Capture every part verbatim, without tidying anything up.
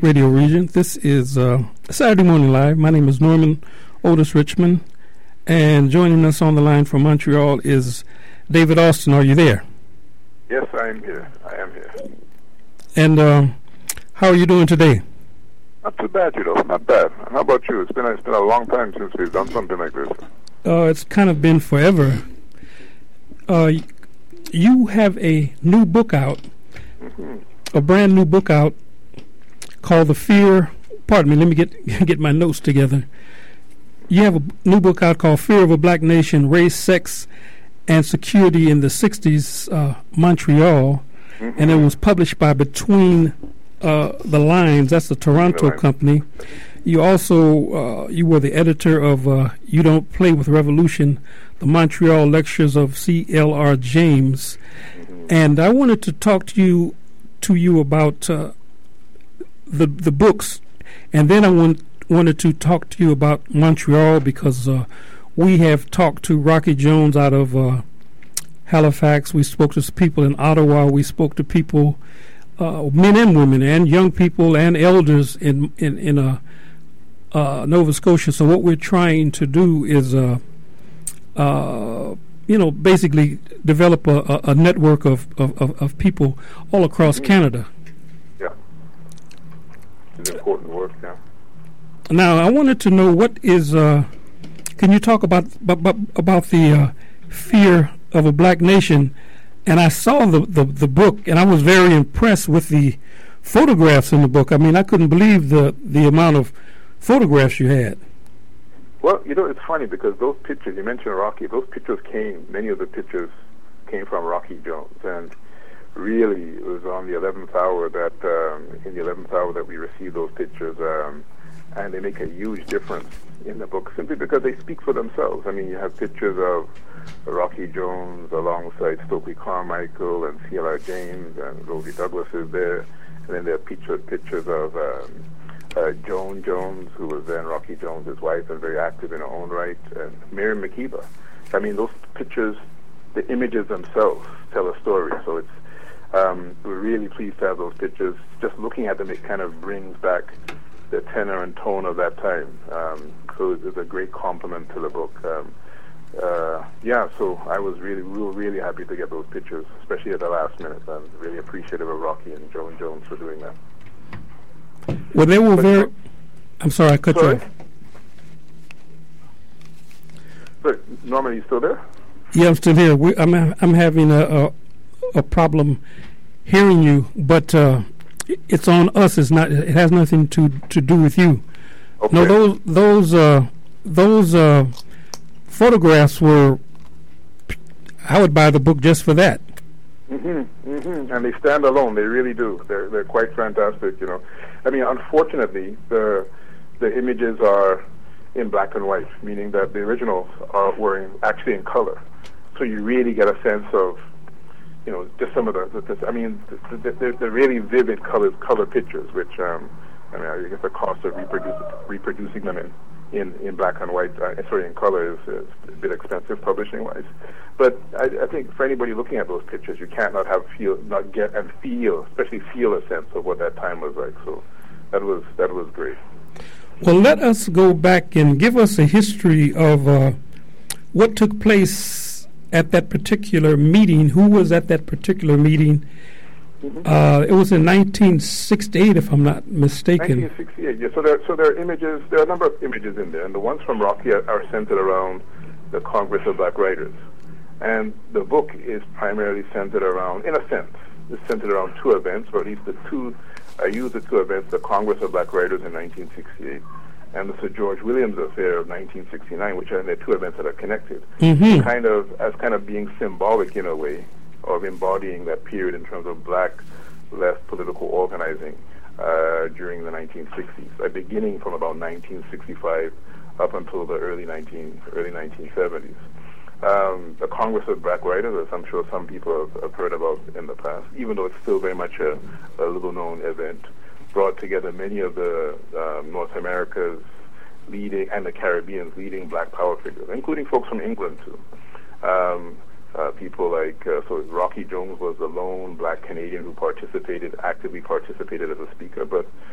Radio Region. This is uh, Saturday Morning Live. My name is Norman Otis Richmond, and joining us on the line from Montreal is David Austin. Are you there? Yes, I am here. I am here. And uh, how are you doing today? Not too bad, you know. Not bad. How about you? It's been a, it's been a long time since we've done something like this. Uh, it's kind of been forever. Uh, you have a new book out, mm-hmm. a brand new book out called The Fear. Pardon me. Let me get get my notes together. You have a new book out called Fear of a Black Nation: Race, Sex, and Security in the sixties, uh, Montreal, mm-hmm. and it was published by Between uh, the Lines. That's a Toronto company. You also uh, you were the editor of uh, You Don't Play with Revolution, the Montreal Lectures of C L R James, mm-hmm. and I wanted to talk to you to you about uh, the the books, and then I want, wanted to talk to you about Montreal because uh, we have talked to Rocky Jones out of uh, Halifax. We spoke to people in Ottawa. We spoke to people, uh, men and women, and young people and elders in in in uh, uh, Nova Scotia. So what we're trying to do is, uh, uh, you know, basically develop a, a, a network of, of, of, of people all across mm-hmm. Canada. Yeah, it's an important work now. Now, I wanted to know what is. Uh, can you talk about about, about the uh, fear of a black nation? And I saw the, the, the book, and I was very impressed with the photographs in the book. I mean, I couldn't believe the, the amount of photographs you had. Well, you know, it's funny because those pictures, you mentioned Rocky, those pictures came, many of the pictures came from Rocky Jones. And really, it was on the eleventh hour that, um, in the eleventh hour that we received those pictures. Um, and they make a huge difference in the book simply because they speak for themselves. I mean, you have pictures of Rocky Jones alongside Stokely Carmichael and C L R James, and Rosie Douglas is there. And then there are picture, pictures of um, uh, Joan Jones, who was then Rocky Jones' wife and very active in her own right, and Miriam Makeba. I mean, those pictures, the images themselves tell a story. So it's um, we're really pleased to have those pictures. Just looking at them, it kind of brings back the tenor and tone of that time. Um, so it's a great compliment to the book. Um, uh, yeah, so I was really, really, really happy to get those pictures, especially at the last minute. I'm really appreciative of Rocky and Joan Jones for doing that. Well, they were but very... I'm sorry, I cut sorry? you off. But Norman, are you still there? Yeah, I'm still here. We, I'm I'm having a, a a problem hearing you, but uh, it's on us. It's not. It has nothing to, to do with you. Okay. No, those those uh, those uh, photographs were. I would buy the book just for that. Mm-hmm, mm-hmm. And they stand alone. They really do. They're they're quite fantastic. You know, I mean, unfortunately, the the images are in black and white, meaning that the originals are were in, actually in color. So you really get a sense of, you know, just some of the, the, the I mean, the, the, the, the really vivid color color pictures, which um, I mean, I guess the cost of reproduce, reproducing them in, in, in black and white, uh, sorry, in color is, is a bit expensive publishing-wise. But I, I think for anybody looking at those pictures, you can't not have feel, not get and feel, especially feel a sense of what that time was like. So that was that was great. Well, let us go back and give us a history of uh, what took place at that particular meeting. Who was at that particular meeting? Mm-hmm. Uh, it was in nineteen sixty-eight, if I'm not mistaken. nineteen sixty-eight, yeah. So there, so there are images, there are a number of images in there, and the ones from Rocky are, are centered around the Congress of Black Writers. And the book is primarily centered around, in a sense, it's centered around two events, or at least the two, I use the two events, the Congress of Black Writers in nineteen sixty-eight and the Sir George Williams Affair of nineteen sixty-nine, which are the two events that are connected, mm-hmm. kind of as kind of being symbolic in a way of embodying that period in terms of black left political organizing uh, during the nineteen sixties, uh, beginning from about nineteen sixty-five up until the early nineteen early nineteen seventies. Um, the Congress of Black Writers, as I'm sure some people have, have heard about in the past, even though it's still very much a, a little-known event, brought together many of the um, North America's leading and the Caribbean's leading black power figures, including folks from England too. Um, uh, people like uh, so Rocky Jones was the lone black Canadian who participated, actively participated as a speaker, but uh,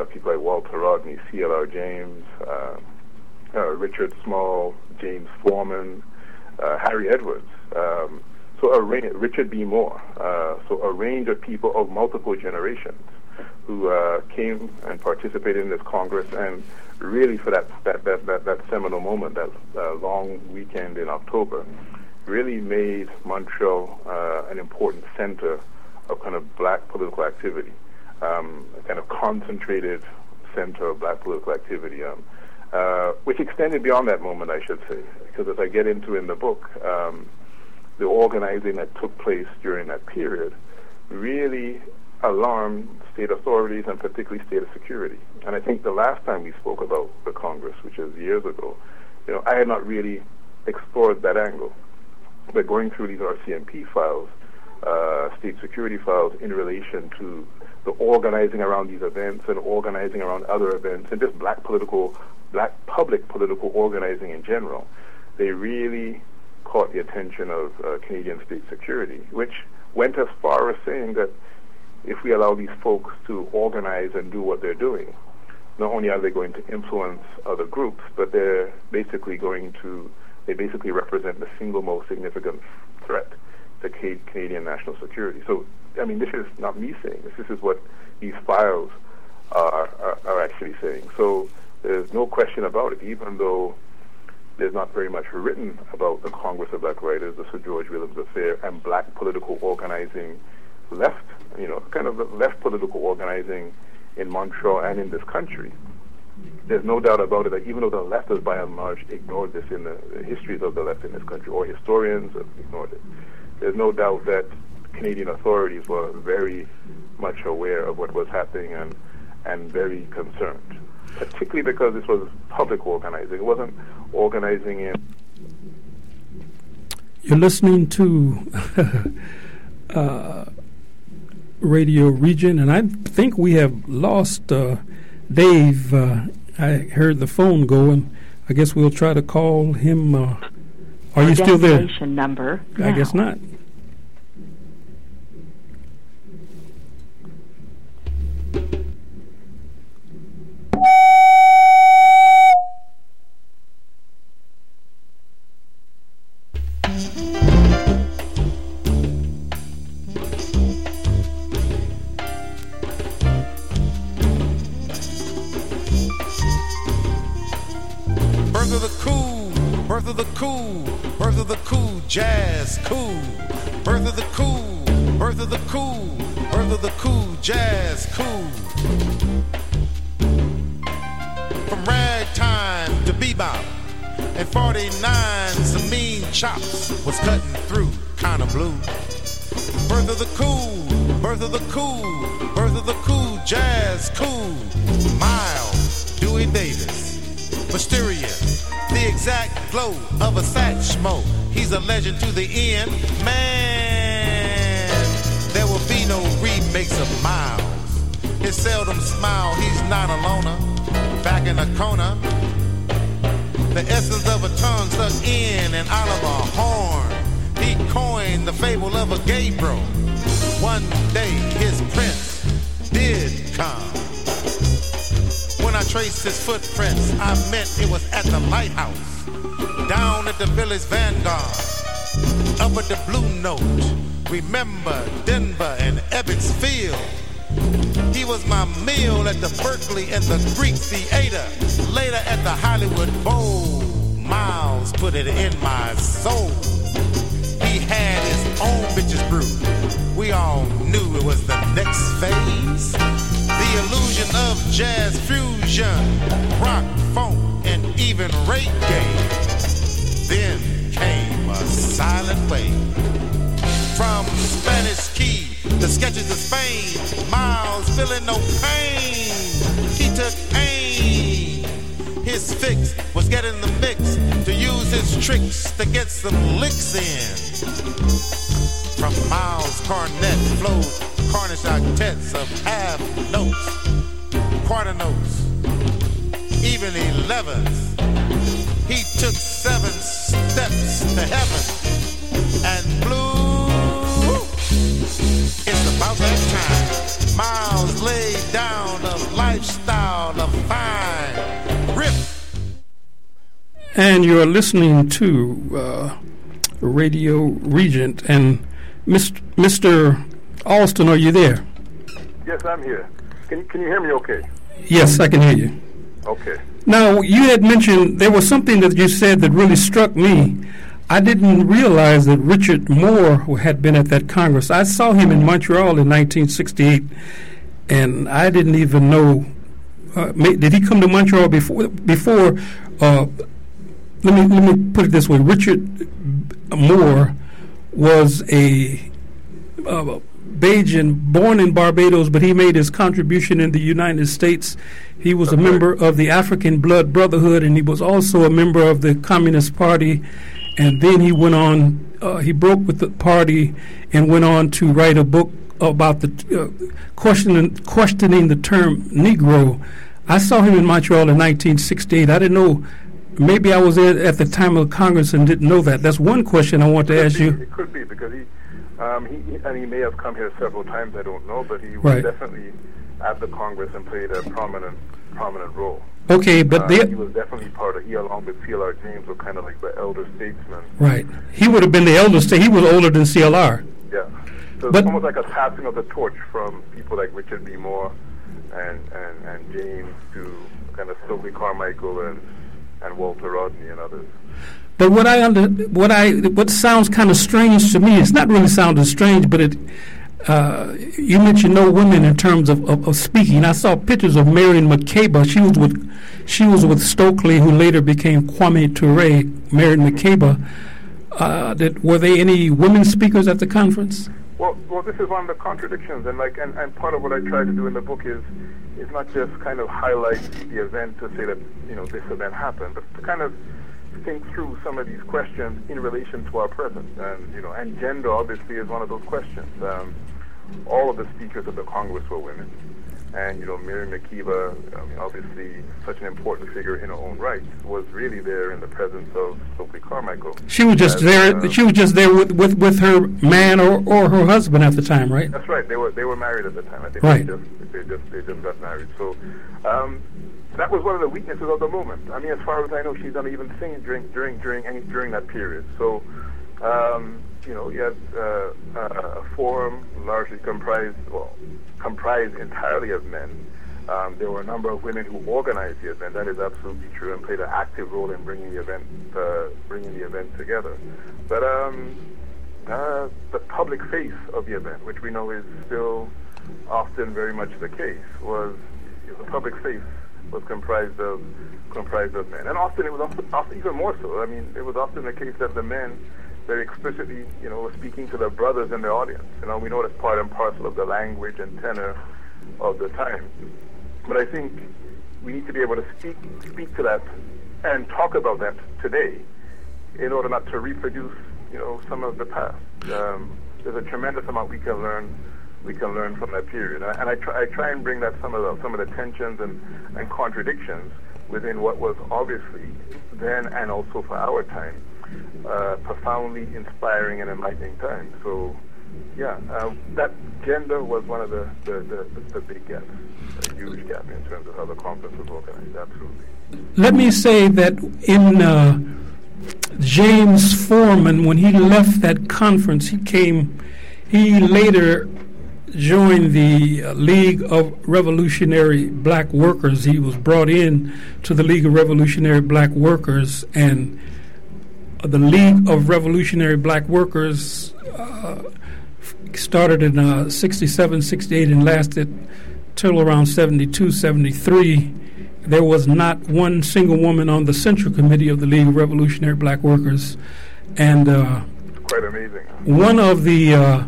people like Walter Rodney, C L R James, uh, uh, Richard Small, James Foreman, uh, Harry Edwards. Um, so a range, Richard B. Moore. Uh, so a range of people of multiple generations who uh, came and participated in this Congress, and really for that that that that, that seminal moment, that uh, long weekend in October, really made Montreal uh, an important center of kind of black political activity, um, a kind of concentrated center of black political activity, um, uh, which extended beyond that moment, I should say, because as I get into in the book, um, the organizing that took place during that period really alarmed state authorities and particularly state of security. And I think the last time we spoke about the Congress, which is years ago, you know, I had not really explored that angle. But going through these R C M P files, uh, state security files in relation to the organizing around these events and organizing around other events and just black political, black public political organizing in general, they really caught the attention of uh, Canadian state security, which went as far as saying that if we allow these folks to organize and do what they're doing, not only are they going to influence other groups, but they're basically going to, they basically represent the single most significant threat to Canadian national security. So, I mean, this is not me saying this. This is what these files are, are, are actually saying. So there's no question about it, even though there's not very much written about the Congress of Black Writers, the Sir George Williams Affair, and black political organizing left, you know, kind of left political organizing in Montreal and in this country. There's no doubt about it that even though the left has by and large ignored this in the, the histories of the left in this country, or historians have ignored it, there's no doubt that Canadian authorities were very much aware of what was happening and, and very concerned, particularly because this was public organizing. It wasn't organizing in... You're listening to uh, Radio Region, and I think we have lost uh, Dave. Uh, I heard the phone going. I guess we'll try to call him. Uh, are you still there? Number I now. guess not. Birth of the cool, birth of the cool, birth of the cool, jazz cool. Birth of the cool, birth of the cool, birth of the cool, jazz cool. From ragtime to bebop, in forty-nine some mean chops was cutting through, kinda blue. Birth of the cool, birth of the cool, birth of the cool, jazz cool. Miles, Dewey Davis, mysterious, the exact glow of a Satchmo. He's a legend to the end. Man, there will be no remakes of Miles. His seldom smile, he's not a loner. Back in the corner, the essence of a tongue stuck in and out of a horn. He coined the fable of a gay bro. One day his prince did come. When I traced his footprints, I meant it was at the lighthouse, down at the village Vanguard, up at the Blue Note. Remember Denver and Ebbets Field. He was my meal at the Berkeley and the Greek Theater, later at the Hollywood Bowl. Miles put it in my soul. He had his own bitches brew. We all knew it was the next phase. The illusion of jazz fusion, rock, funk, and even reggae. Then came a silent wave. From Spanish Key, the sketches of Spain, Miles feeling no pain. He took aim. His fix was getting the mix to use his tricks to get some licks in. From Miles' cornet flowed Cornish octets of half notes, quarter notes, even elevens. He took seven steps to heaven and blew. It's about that time. Miles laid down a lifestyle And you're listening to uh, Radio Regent. And Mister Alston, are you there? Yes, I'm here. Can, can you hear me okay? Yes, I can hear you. Okay. Now, you had mentioned there was something that you said that really struck me. I didn't realize that Richard Moore had been at that Congress. I saw him in Montreal in nineteen sixty-eight, and I didn't even know. Uh, may, did he come to Montreal before? Before, uh, let me let me put it this way: Richard Moore was a uh, Bajan, born in Barbados, but he made his contribution in the United States. He was That's a member right. of the African Blood Brotherhood, and he was also a member of the Communist Party. And then he went on, uh, he broke with the party and went on to write a book about the uh, questioning, questioning the term Negro. I saw him in Montreal in nineteen sixty-eight. I didn't know, maybe I was there at the time of Congress and didn't know that. That's one question I want to ask be, you. It could be because he, um, he, he, and he may have come here several times, I don't know, but he was Right. definitely at the Congress and played a prominent, prominent role. Okay, but uh, they, he was definitely part of, he along with C L R James were kind of like the elder statesmen. right. He would have been the elder state. He was older than C L R. Yeah. So But- it's almost like a passing of the torch from people like Richard B. Moore and, and, and James to kind of Stokely Carmichael and, and Walter Rodney and others. But what I under, what I what sounds kind of strange to me, it's not really sounding strange, but it. Uh, you mentioned no women in terms of, of, of speaking. I saw pictures of Marion McCabe. She was with she was with Stokely, who later became Kwame Ture. Marion McCabe. Uh, did, were there any women speakers at the conference? Well, well, this is one of the contradictions, and like, and, and part of what I try to do in the book is, is not just kind of highlight the event to say that you know this event happened, but to kind of think through some of these questions in relation to our present, and you know, and gender obviously is one of those questions. Um, all of the speakers of the Congress were women, and you know, Miriam Makeba, I mean, obviously such an important figure in her own right, was really there in the presence of Stokely Carmichael. She was just As, there. uh, She was just there with, with, with her man or, or her husband at the time, right? That's right. They were they were married at the time. I think Right. they just they just they just got married. So um, that was one of the weaknesses of the moment. I mean, as far as I know, she doesn't even sing during during during any during that period. So um, you know, you had uh, uh, a forum largely comprised well comprised entirely of men. Um, there were a number of women who organized the event. That is absolutely true, and played an active role in bringing the event uh, bringing the event together. But um, Uh, the public face of the event, which we know is still often very much the case, was you know, the public face was comprised of comprised of men, and often it was often, often even more so. I mean, it was often the case that the men very explicitly, you know, were speaking to their brothers in the audience. You know, we know that's part and parcel of the language and tenor of the time. But I think we need to be able to speak speak to that and talk about that today, in order not to reproduce, you know, some of the past. Um, there's a tremendous amount we can learn. We can learn from that period, and I, and I, try, I try and bring that some of the some of the tensions and, and contradictions within what was obviously then and also for our time, uh, profoundly inspiring and enlightening time. So, yeah, uh, that gender was one of the the, the, the the big gaps, a huge gap in terms of how the conference was organized. Absolutely. Let me say that in. Uh, James Foreman, when he left that conference, he came, he later joined the uh, League of Revolutionary Black Workers. He was brought in to the League of Revolutionary Black Workers, and uh, the League of Revolutionary Black Workers uh, started in uh, sixty-seven, sixty-eight and lasted till around seventy-two, seventy-three. There was not one single woman on the Central Committee of the League of Revolutionary Black Workers. And uh, It's quite amazing. one of the uh,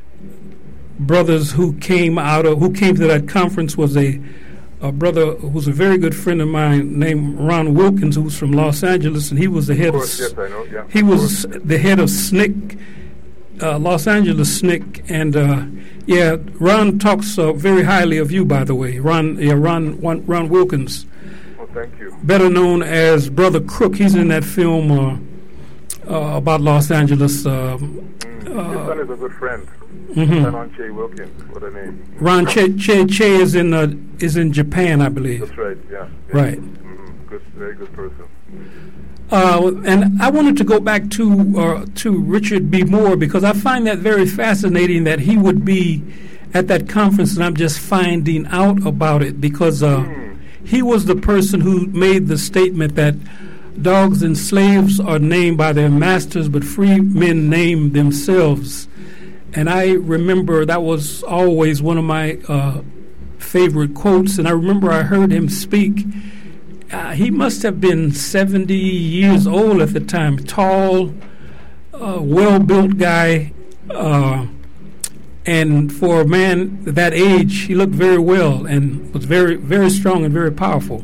brothers who came out of, who came to that conference was a, a brother who's a very good friend of mine named Ron Wilkins, who's from Los Angeles, and he was the head Of course, of, yes, I know. Yeah. he of was course. the head of S N C C, uh, Los Angeles S N C C, and uh, yeah, Ron talks uh, very highly of you, by the way. Ron, yeah, Ron, Ron, Ron Wilkins. Well, thank you. Better known as Brother Crook. He's in that film uh, uh, about Los Angeles. Uh, Mm. His uh, son is a good friend. mhm. Sanon Che Wilkins. What a name. Ron Che Che Che is in uh, is in Japan, I believe. That's right. Yeah. yeah. Right. Mm-hmm. good, very good person. Uh, and I wanted to go back to uh, to Richard B. Moore, because I find that very fascinating that he would be at that conference, and I'm just finding out about it, because uh, mm. he was the person who made the statement that dogs and slaves are named by their masters, but free men name themselves. And I remember that was always one of my uh, favorite quotes, and I remember I heard him speak. Uh, he must have been seventy years old at the time, tall, uh, well-built guy, uh, and for a man that age, he looked very well and was very, very strong and very powerful.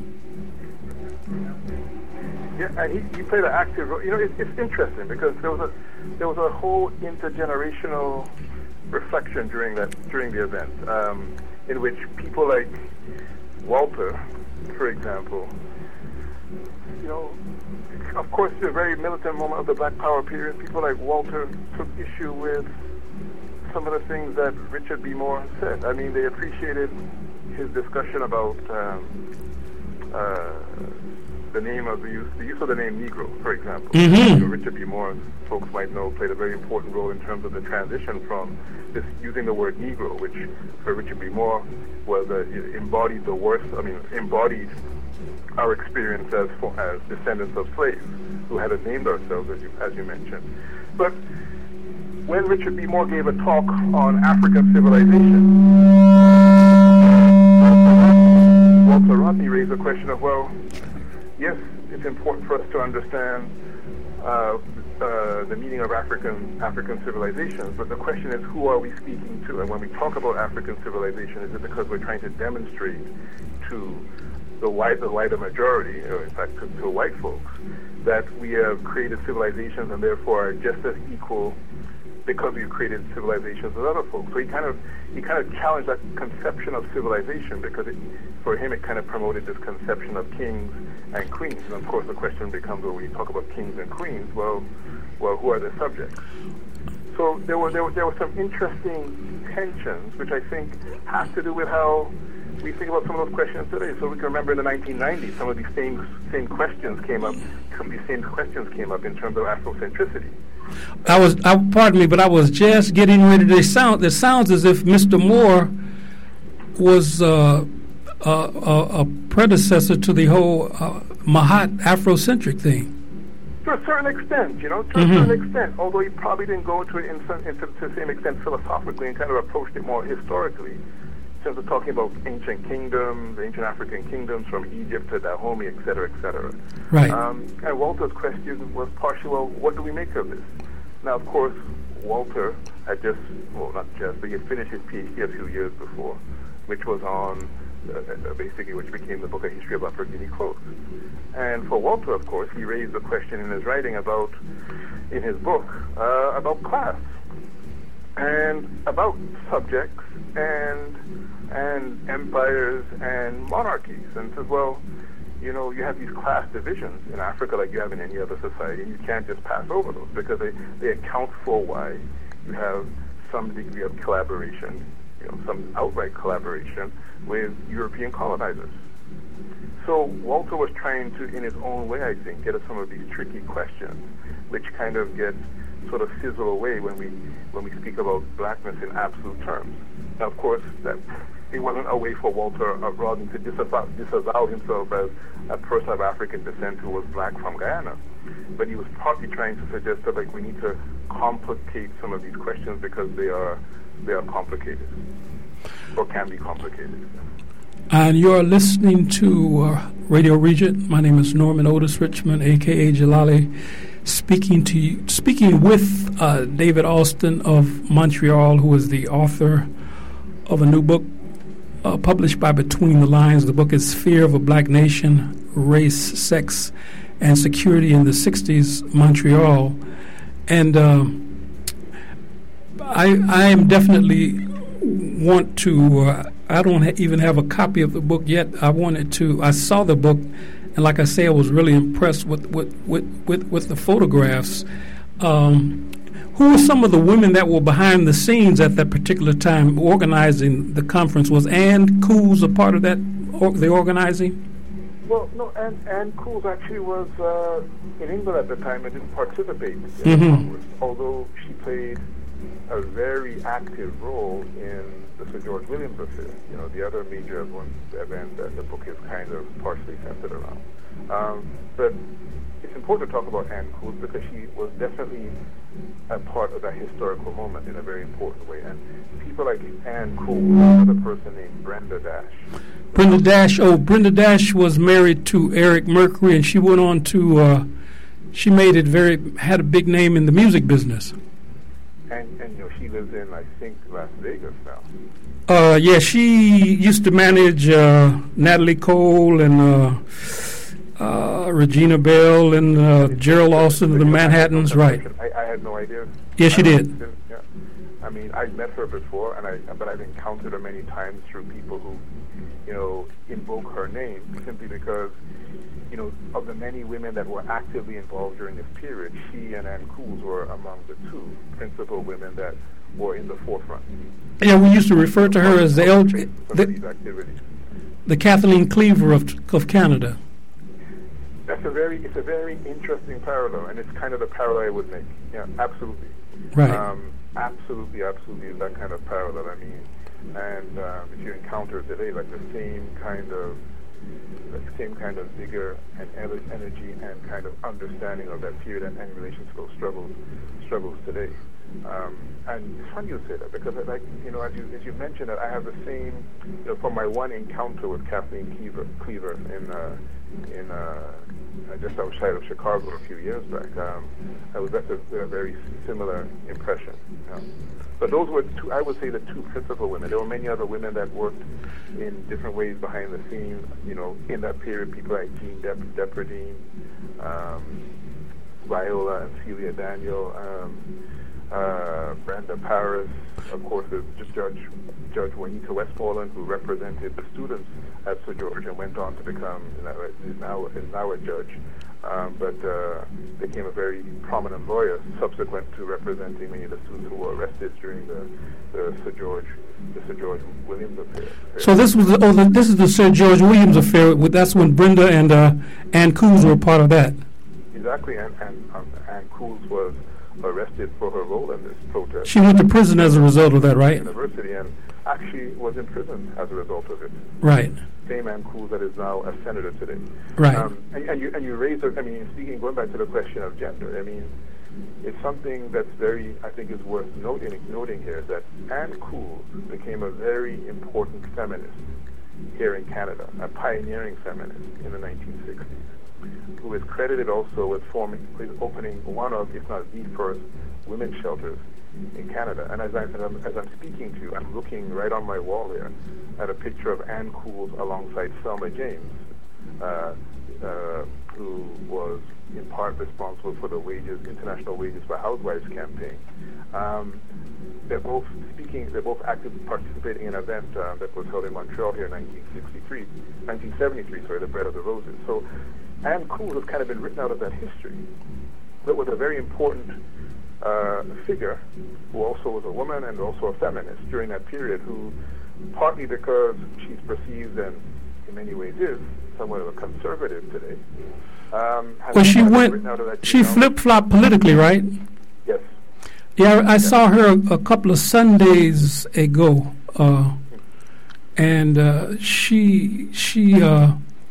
Yeah, and he, he played an active role. You know, it, it's interesting because there was a there was a whole intergenerational reflection during that during the event, um, in which people like Walter, for example, you know, of course, the very militant moment of the Black Power period, people like Walter took issue with some of the things that Richard B. Moore said. I mean, they appreciated his discussion about um, uh, the name of the use, the use of the name Negro, for example. Mm-hmm. You know, Richard B. Moore, folks might know, played a very important role in terms of the transition from this using the word Negro, which for Richard B. Moore was uh, embodied the worst. I mean, embodied our experience as for, as descendants of slaves who had named ourselves, as you, as you mentioned. But when Richard B. Moore gave a talk on African civilization, Walter Rodney raised the question of, well, yes, it's important for us to understand uh, uh, the meaning of African African civilizations, but the question is, who are we speaking to? And when we talk about African civilization, is it because we're trying to demonstrate to the white, the wider majority, or in fact to, to white folks, that we have created civilizations and therefore are just as equal because we've created civilizations as other folks? So he kind of he kind of challenged that conception of civilization, because it, for him it kind of promoted this conception of kings and queens. And of course the question becomes, well, when you talk about kings and queens, well, well, who are the subjects? So there were there were there were some interesting tensions, which I think have to do with how we think about some of those questions today. So we can remember in the nineteen nineties, some of these same same questions came up. Some of these same questions came up in terms of Afrocentricity. I was, I, pardon me, but I was just getting ready to sound. It sounds as if Mister Moore was uh, a, a, a predecessor to the whole uh, Mahat Afrocentric thing. To a certain extent, you know, to mm-hmm. a certain extent. Although he probably didn't go into it in some, into, to the same extent philosophically, and kind of approached it more historically, in terms of talking about ancient kingdoms, ancient African kingdoms from Egypt to Dahomey, et cetera, et cetera. Right. Um, and Walter's question was partially, well, what do we make of this? Now, of course, Walter had just, well, not just, but he had finished his PhD a few years before, which was on, uh, basically, which became the book of history of Upper Guinea Coast. And for Walter, of course, he raised the question in his writing about, in his book, uh, about class and about subjects and and empires and monarchies. And says, well, you know, you have these class divisions in Africa like you have in any other society, and you can't just pass over those, because they, they account for why you have some degree of collaboration, you know, some outright collaboration with European colonizers. So Walter was trying to, in his own way, I think, get at some of these tricky questions, which kind of get sort of sizzle away when we when we speak about blackness in absolute terms. Now, of course, that it wasn't a way for Walter uh, Rodney to disavow, disavow himself as a person of African descent who was black from Guyana. But he was partly trying to suggest that, like, we need to complicate some of these questions because they are they are complicated, or can be complicated. And you're listening to uh, Radio Regent. My name is Norman Otis Richmond, a k a. Jalali, speaking to you, speaking with uh, David Alston of Montreal, who is the author of a new book uh, published by Between the Lines. The book is Fear of a Black Nation, Race, Sex, and Security in the sixties, Montreal. And uh, I, I am definitely want to... Uh, I don't ha- even have a copy of the book yet. I wanted to. I saw the book, and like I say, I was really impressed with with with, with, with the photographs. Um, who were some of the women that were behind the scenes at that particular time organizing the conference? Was Ann Cools a part of that, or the organizing? Well, no, Anne, Anne Cools actually was uh, in England at the time and didn't participate in Mm-hmm. Congress, although she played a very active role in the Sir George Williams affair, you know, the other major one, event that the book is kind of partially centered around. Um, but it's important to talk about Anne Cools because she was definitely a part of that historical moment in a very important way. And people like Anne Cools, another person named Brenda Dash. Brenda Dash, oh, Brenda Dash was married to Eric Mercury, and she went on to, uh, she made it very, had a big name in the music business. And, and you know, she lives in, I think, Las Vegas now. Uh, yeah, she used to manage uh, Natalie Cole and uh, uh, Regina Bell and uh, Gerald Lawson of the Manhattans, right? I, I had no idea. Yes, she did. did. Yeah. I mean, I've met her before, and I, but I've encountered her many times through people who, you know, invoke her name simply because, you know, of the many women that were actively involved during this period, she and Anne Cools were among the two principal women that were in the forefront. Yeah, we used to refer to her as the L- Some the, of these activities. the Kathleen Cleaver of of Canada. That's a very, it's a very interesting parallel, and it's kind of the parallel I would make. Yeah, absolutely. Right. Um, absolutely, absolutely, that kind of parallel. I mean, and um, if you encounter today, like the same kind of, the same kind of vigor and ele- energy and kind of understanding of that period and, and relations to those struggles, struggles today. Um, and it's funny you say that because, like, you know, as you as you mentioned, that I have the same, you know, from my one encounter with Kathleen Cleaver, Cleaver in uh, in uh, just outside of Chicago a few years back. Um, I was at a, a very similar impression. You know? But those were two, I would say, the two principal women. There were many other women that worked in different ways behind the scenes. You know, in that period, people like Jean Dep- Depredine, um, Viola and Celia Daniel. Um, Uh, Brenda Paris, of course, is Judge Judge Juanita Westmoreland, who represented the students at Sir George and went on to become, you know, is now is now a judge, um, but uh, became a very prominent lawyer subsequent to representing many of the students who were arrested during the, the Sir George the Sir George Williams affair. So this was the, oh, the, this is the Sir George Williams affair. That's when Brenda and uh, Anne Cools were a part of that. Exactly, and and um, Anne Cools was arrested for her role in this protest. She went to prison as a result of that, right? University, and actually was in prison as a result of it. Right. Same Anne Cools that is now a senator today. Right. Um, and, and you and you raised, I mean, speaking, going back to the question of gender, I mean, it's something that's very, I think, is worth noting, noting here that Anne Cools became a very important feminist here in Canada, a pioneering feminist in the nineteen sixties. Who is credited also with forming, with opening one of, if not the first, women's shelters in Canada. And as, I, as, I'm, as I'm speaking to you, I'm looking right on my wall here at a picture of Anne Cools alongside Selma James, uh, uh, who was in part responsible for the wages, International Wages for Housewives campaign. Um, they're both speaking, they're both actively participating in an event uh, that was held in Montreal here in nineteen sixty-three, nineteen seventy-three, sorry, the Bread of the Roses. So Anne Cools has kind of been written out of that history, but was a very important uh, figure who also was a woman and also a feminist during that period, who partly because she's perceived and in many ways is somewhat of a conservative today. Um, well, she went, she flip-flopped politically, right? Yes. Yeah, I, I saw her a, a couple of Sundays ago, uh, and uh, she she uh,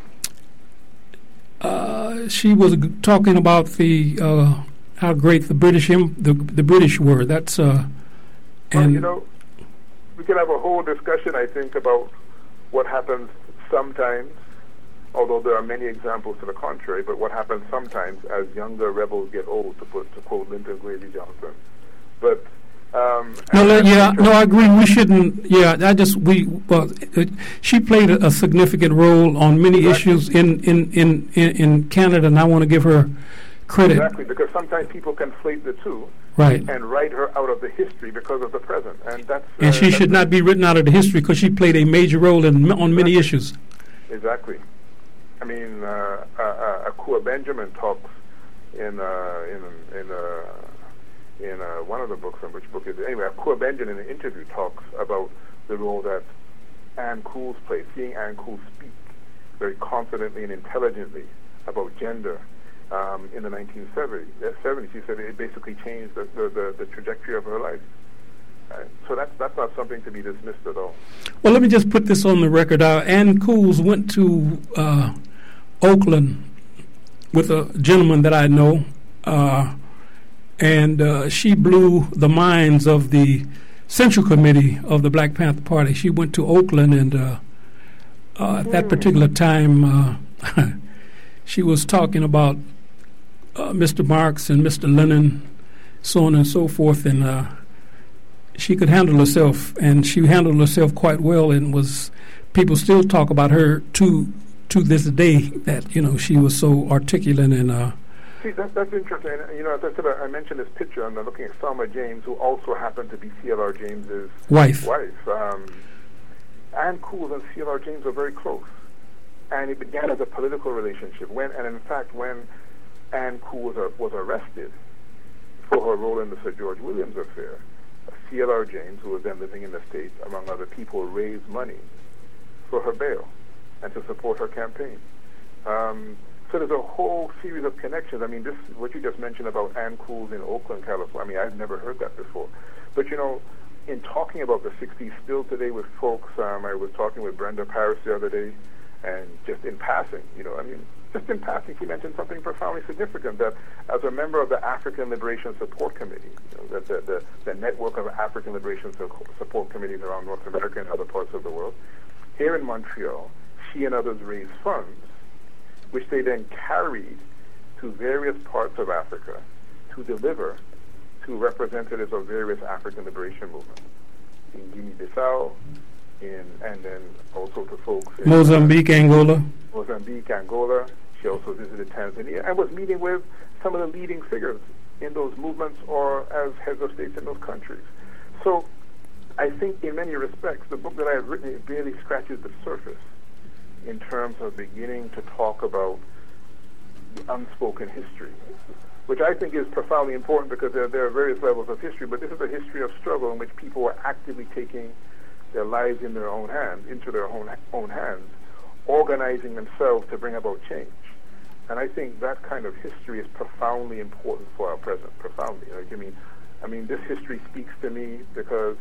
uh, she was g- talking about the uh, how great the British Im- the the British were. That's uh, and well, you know, we can have a whole discussion, I think, about what happens sometimes. Although there are many examples to the contrary, but what happens sometimes as younger rebels get old, to put to quote Lyndon Grady Johnson. But um, no, le- yeah, no, I agree. We shouldn't. Yeah, I just we well, it, she played a, a significant role on many exactly. issues in in, in, in in Canada, and I want to give her credit. Exactly, because sometimes people conflate the two, right, and write her out of the history because of the present, and that's and uh, she that's should not be written out of the history because she played a major role in on many exactly. issues. Exactly. I mean, uh, uh, uh, Akua Benjamin talks in uh, in in uh, in uh, one of the books, on which book is it? Anyway, Akua Benjamin in an interview talks about the role that Anne Cools played, seeing Anne Cools speak very confidently and intelligently about gender um, in the nineteen seventies. She said it basically changed the, the, the, the trajectory of her life. Uh, so that's, that's not something to be dismissed at all. Well, let me just put this on the record. Uh, Ann Cools went to uh, Oakland with a gentleman that I know, uh, and uh, she blew the minds of the Central Committee of the Black Panther Party. She went to Oakland, and uh, uh, at that particular time, uh, she was talking about uh, Mister Marx and Mister Lenin, so on and so forth, and uh, she could handle herself, and she handled herself quite well, and was people still talk about her to to this day, that, you know, she was so articulate and uh, See, that, that's interesting. And, you know, as I said, I mentioned this picture, and I'm looking at Selma James, who also happened to be C L R James's wife. wife. Um, Ann Cools and C L R James were very close, and it began as a political relationship. When, and in fact, when Ann Cools was, was arrested for her role in the Sir George Williams affair, C L R James, who was then living in the States, among other people, raised money for her bail and to support her campaign. Um, so there's a whole series of connections. I mean, this what you just mentioned about Ann Cools in Oakland, California. I mean, I've never heard that before. But, you know, in talking about the sixties, still today with folks, um, I was talking with Brenda Paris the other day, and just in passing, you know, I mean, just in passing, she mentioned something profoundly significant, that as a member of the African Liberation Support Committee, you know, the, the, the, the network of African Liberation Support Committees around North America and other parts of the world, here in Montreal, she and others raised funds, which they then carried to various parts of Africa to deliver to representatives of various African liberation movements in Guinea-Bissau, in and then also to folks in Mozambique, Angola. Mozambique, Angola. She also visited Tanzania and was meeting with some of the leading figures in those movements or as heads of states in those countries. So I think in many respects, the book that I have written, it barely scratches the surface in terms of beginning to talk about the unspoken history, which I think is profoundly important because there, there are various levels of history, but this is a history of struggle in which people are actively taking their lives in their own hands, into their own, own hands, organizing themselves to bring about change. And I think that kind of history is profoundly important for our present, profoundly. Like, I mean, I mean, this history speaks to me because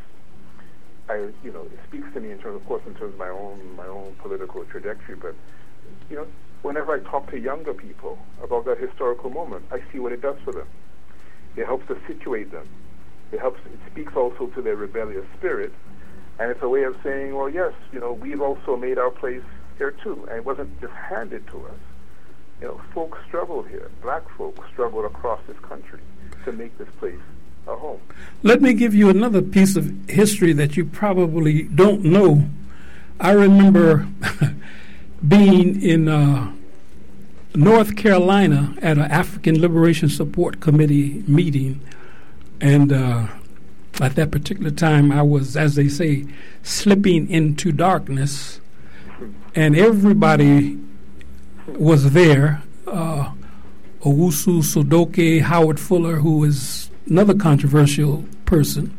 I, you know, it speaks to me in terms, of course, in terms of my own, my own political trajectory. But, you know, whenever I talk to younger people about that historical moment, I see what it does for them. It helps to situate them. It helps. It speaks also to their rebellious spirit, and it's a way of saying, well, yes, you know, we've also made our place here too, and it wasn't just handed to us. You know, folks struggled here. Black folks struggled across this country to make this place a home. Let me give you another piece of history that you probably don't know. I remember being in uh, North Carolina at an African Liberation Support Committee meeting, and uh, at that particular time I was, as they say, slipping into darkness, and everybody was there. Uh, Owusu Sodoke, Howard Fuller, who is another controversial person,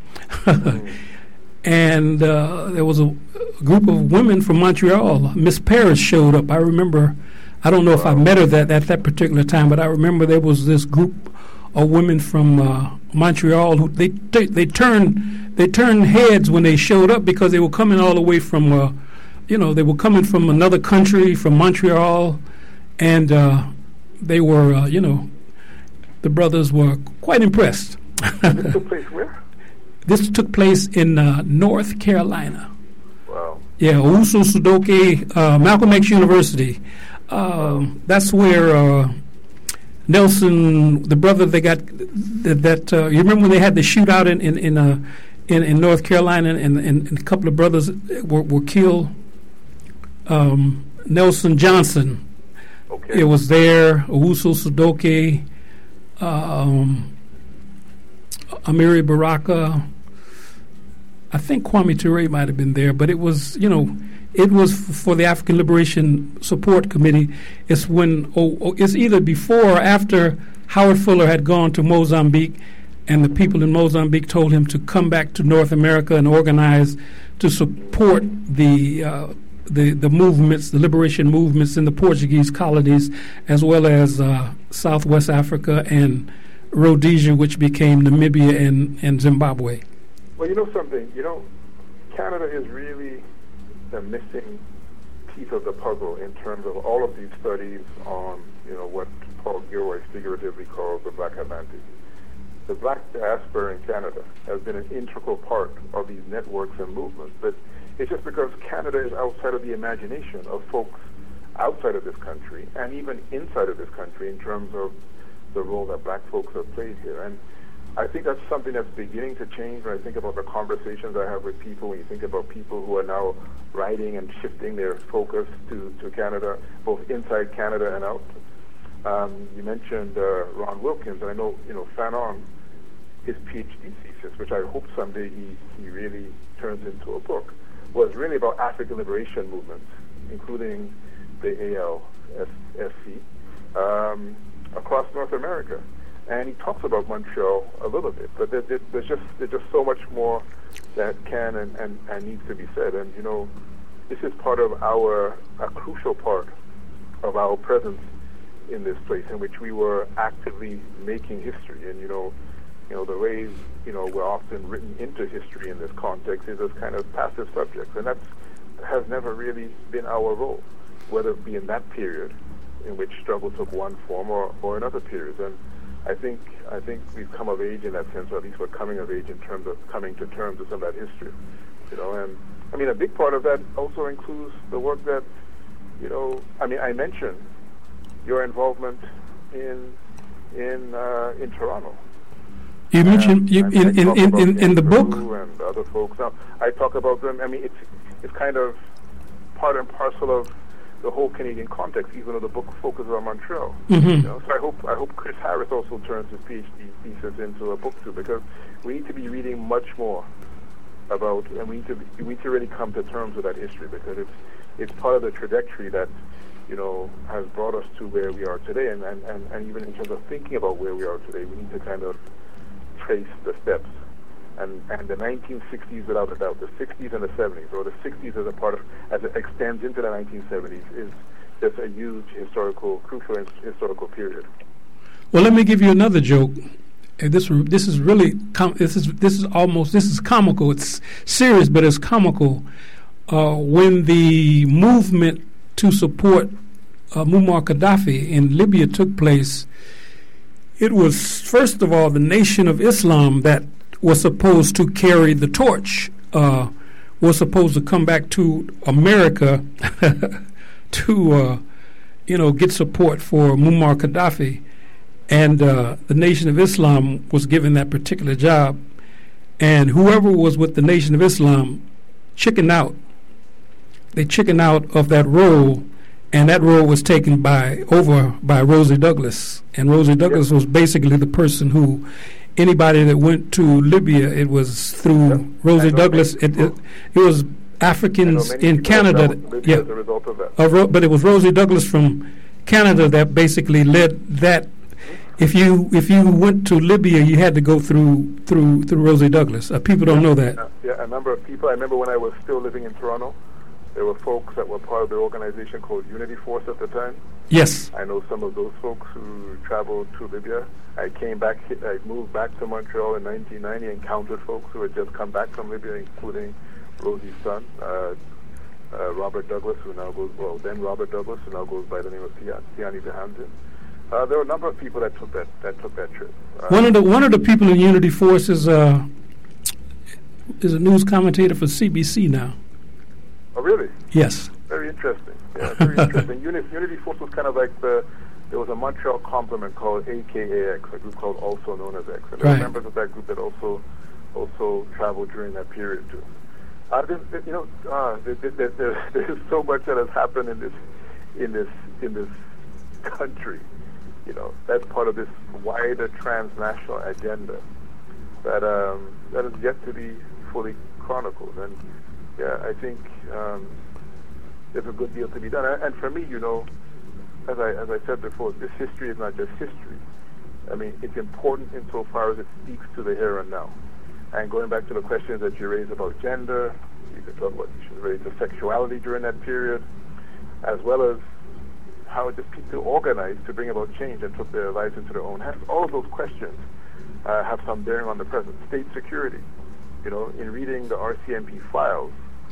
and uh, there was a, a group of women from Montreal. Miss Paris showed up. I remember, I don't know if I met her that at that particular time, but I remember there was this group of women from uh, Montreal who they t- they turned they turned heads when they showed up because they were coming all the way from, uh, you know, they were coming from another country, from Montreal, and uh, they were, uh, you know, the brothers were quite impressed. This took place where? This took place in uh, North Carolina. Wow. Yeah, Owusu Sodoke, uh, Malcolm X University. Uh, that's where uh, Nelson, the brother they got, that, that uh, you remember when they had the shootout in in in, uh, in, in North Carolina, and, and, and a couple of brothers were, were killed. Um, Nelson Johnson. Okay. It was there. Owusu Sodoke, um, Amiri Baraka. I think Kwame Ture might have been there, but it was, you know, it was f- for the African Liberation Support Committee. It's when, oh, oh, it's either before or after Howard Fuller had gone to Mozambique, and the people in Mozambique told him to come back to North America and organize to support the uh, the, the movements, the liberation movements in the Portuguese colonies, as well as uh, Southwest Africa and Rhodesia, which became Namibia and, and Zimbabwe. Well, you know something, you know, Canada is really the missing piece of the puzzle in terms of all of these studies on, you know, what Paul Gilroy figuratively calls the Black Atlantic. The Black diaspora in Canada has been an integral part of these networks and movements, but it's just because Canada is outside of the imagination of folks outside of this country and even inside of this country in terms of the role that black folks have played here. And I think that's something that's beginning to change when I think about the conversations I have with people, when you think about people who are now writing and shifting their focus to, to Canada, both inside Canada and out. Um, you mentioned uh, Ron Wilkins, and I know, you know, Fanon, his PhD thesis, which I hope someday he, he really turns into a book, was really about African liberation movements, including the A L S C, um, across North America. And he talks about Montreal a little bit, but there, there, there's just there's just so much more that can and, and, and needs to be said. And, you know, this is part of our, a crucial part of our presence in this place in which we were actively making history. And, you know, you know, the ways, you know, we're often written into history in this context is as kind of passive subjects. And that has never really been our role, whether it be in that period in which struggle took one form or, or in other periods. And I think I think we've come of age in that sense, or at least we're coming of age in terms of coming to terms with some of that history. You know, and I mean, a big part of that also includes the work that, you know, I mean, I mentioned your involvement in in uh, in Toronto. You mentioned you, in, in, in, in, in the book and other folks. Now, I talk about them. I mean, it's it's kind of part and parcel of the whole Canadian context, even though the book focuses on Montreal. Mm-hmm. You know, so I hope I hope Chris Harris also turns his PhD thesis into a book too, because we need to be reading much more about, and we need to be, we need to really come to terms with that history, because it's it's part of the trajectory that, you know, has brought us to where we are today, and and, and, and even in terms of thinking about where we are today, we need to kind of trace the steps. And, and the nineteen sixties, without a doubt, the sixties and the seventies, or the sixties as a part of, as it extends into the nineteen seventies, is just a huge historical, crucial historical period. Well, let me give you another joke. And this this is really com- this is this is almost this is comical. It's serious, but it's comical. Uh, when the movement to support uh, Muammar Gaddafi in Libya took place, it was first of all the Nation of Islam that was supposed to carry the torch, uh, was supposed to come back to America to, uh, you know, get support for Muammar Gaddafi. And uh, the Nation of Islam was given that particular job. And whoever was with the Nation of Islam chickened out. They chickened out of that role, and that role was taken by over by Rosie Douglas. And Rosie Douglas was basically the person who, anybody that went to Libya, it was through yep. Rosie Douglas. It, it, it was Africans in Canada. Yeah, as a result of that. Uh, ro- but it was Rosie Douglas from Canada that basically led that. If you if you went to Libya, you had to go through through through Rosie Douglas. Uh, people don't know that. Uh, yeah, a number of people. I remember when I was still living in Toronto, there were folks that were part of the organization called Unity Force at the time. Yes. I know some of those folks who traveled to Libya. I came back, I moved back to Montreal in nineteen ninety and counted folks who had just come back from Libya, including Rosie's son, uh, uh, Robert Douglas, who now goes, well, then Robert Douglas, who now goes by the name of Tiani DeHampton. Uh, there were a number of people that took that that took that trip. Uh, one of the one of the people in Unity Force is uh, is a news commentator for C B C now. Oh, really? Yes. Very interesting. Yeah, very interesting. Unity, Unity Force was kind of like the, there was a Montreal complement called A K A X, a group called also known as X. And there right. were members of that group that also also traveled during that period too. Uh, there, there, you know, uh, there, there, there, there's so much that has happened in this in this in this country. You know, that's part of this wider transnational agenda that um, that is yet to be fully chronicled. And yeah, I think um, there's a good deal to be done. And, and for me, you know, as I as I said before, this history is not just history. I mean, it's important insofar as it speaks to the here and now. And going back to the questions that you raised about gender, You could talk about issues related to sexuality during that period, as well as how just people organized to bring about change and took their lives into their own hands. All of those questions uh, have some bearing on the present. State security. You know, in reading the R C M P files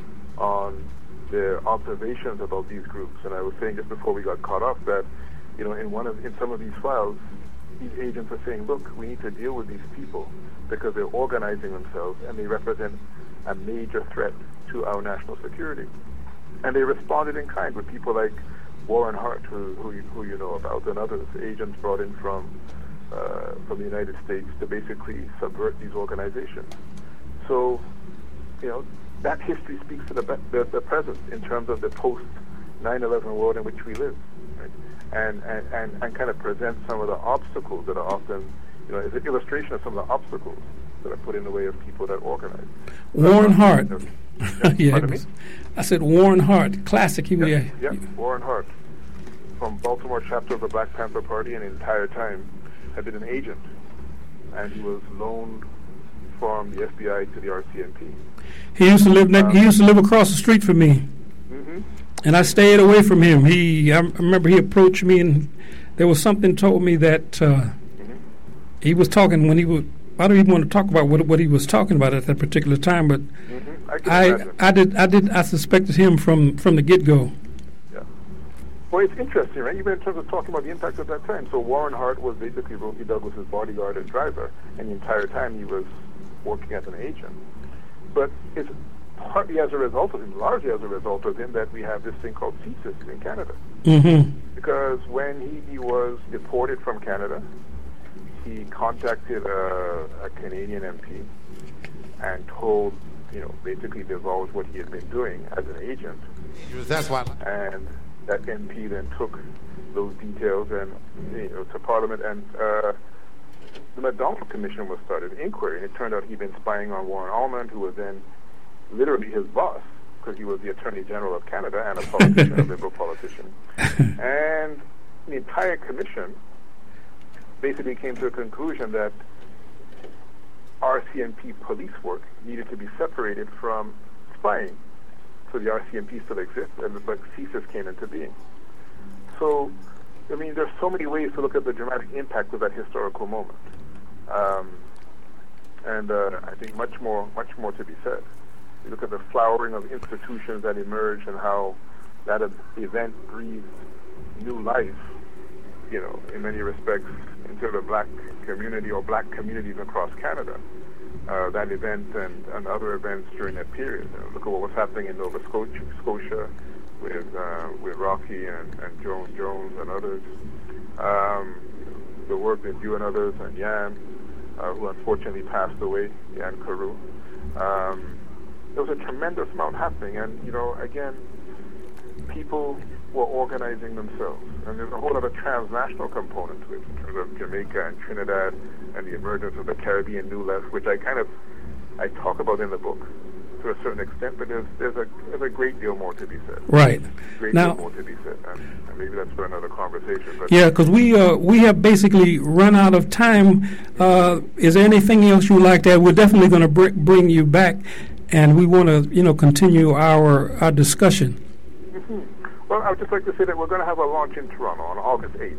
on their observations about these groups, and I was saying just before we got caught up that, you know, in one of in some of these files, these agents are saying, look, we need to deal with these people because they're organizing themselves and they represent a major threat to our national security. And they responded in kind with people like Warren Hart, who, who, you, who you know about, and others, agents brought in from uh, from the United States to basically subvert these organizations. So, you know, that history speaks to the, the, the present in terms of the post nine eleven world in which we live, right? and, and, and, and kind of present some of the obstacles that are often, you know, as an illustration of some of the obstacles that are put in the way of people that organize. Warren Hart. Yeah, yeah, was, I said Warren Hart, classic. He, yeah, yeah, yeah, Warren Hart, from Baltimore chapter of the Black Panther Party, and the entire time had been an agent, and he was loaned from the F B I to the R C M P. He used to live. Ne- um, he used to live across the street from me, mm-hmm. and I stayed away from him. He, I, I remember, he approached me, and there was something told me that uh, mm-hmm. he was talking when he was. I don't even want to talk about what what he was talking about at that particular time, but mm-hmm. I, I, I did I did I suspected him from, from the get go. Yeah. Well, it's interesting, right? Even in terms of talking about the impact of that time. So Warren Hart was basically Rosie Douglas's bodyguard and driver, and the entire time he was working as an agent. But it's partly as a result of him, largely as a result of him, that we have this thing called C S I S in Canada. Mm-hmm. Because when he, he was deported from Canada, he contacted a, a Canadian M P and told, you know, basically divulged what he had been doing as an agent. That's why. And that M P then took those details and, you know, to Parliament, and uh, the McDonald Commission was started, an inquiry, and it turned out he'd been spying on Warren Allmond, who was then literally his boss, because he was the Attorney General of Canada and a politician, a liberal politician. And the entire commission basically came to a conclusion that R C M P police work needed to be separated from spying. So the R C M P still exists, and but C S I S came into being. So, I mean, there's so many ways to look at the dramatic impact of that historical moment. Um, and uh, I think much more, much more to be said. You look at the flowering of institutions that emerged and how that event breathed new life, you know, in many respects, into the black community or black communities across Canada. Uh, that event and, and other events during that period. You know, look at what was happening in Nova Scotia, Scotia with uh, with Rocky and, and Joan Jones and others. Um, the work that you and others, and Yan, uh, who unfortunately passed away, Yan Carew. Um, there was a tremendous amount happening, and, you know, again, people were organizing themselves. And there's a whole other transnational component to it in terms of Jamaica and Trinidad and the emergence of the Caribbean New Left, which I kind of, I talk about in the book to a certain extent, but there's there's a there's a great deal more to be said. Right. Great now, deal more to be said, and, and maybe that's for another conversation. But yeah, because we uh, we have basically run out of time. Uh, is there anything else you would like to add? We're definitely going to br- bring you back, and we want to you know continue our our discussion. Mm-hmm. Well, I would just like to say that we're going to have a launch in Toronto on August eighth.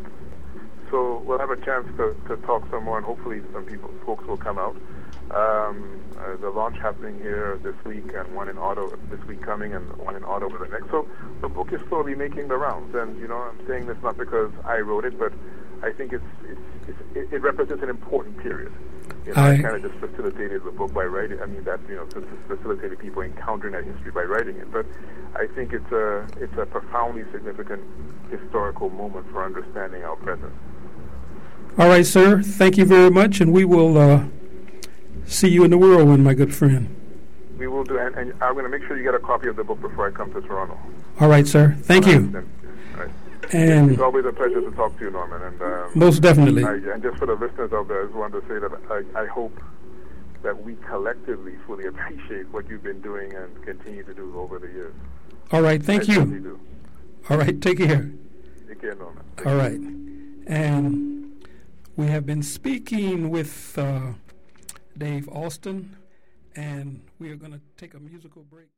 So we'll have a chance to, to talk some more, and hopefully some people, folks will come out. Um, uh, the launch happening here this week, and one in Ottawa this week coming, and one in Ottawa the next. So the book is slowly making the rounds, and you know I'm saying this not because I wrote it, but I think it's, it's, it's it, it represents an important period. You know, I, I kind of just facilitated the book by writing. I mean that you know facilitated people encountering that history by writing it. But I think it's a it's a profoundly significant historical moment for understanding our present. All right, sir. Thank you very much, and we will uh, see you in the whirlwind, my good friend. We will do, and, and I'm going to make sure you get a copy of the book before I come to Toronto. All right, sir. Thank All right, you. then. All right. And it's always a pleasure to talk to you, Norman. And um, most definitely. I, and just for the listeners out there, I just wanted to say that I, I hope that we collectively fully appreciate what you've been doing and continue to do over the years. All right. Thank I you. Do. All right. Take care. Take care, Norman. All right. And we have been speaking with uh, Dave Alston, and we are going to take a musical break.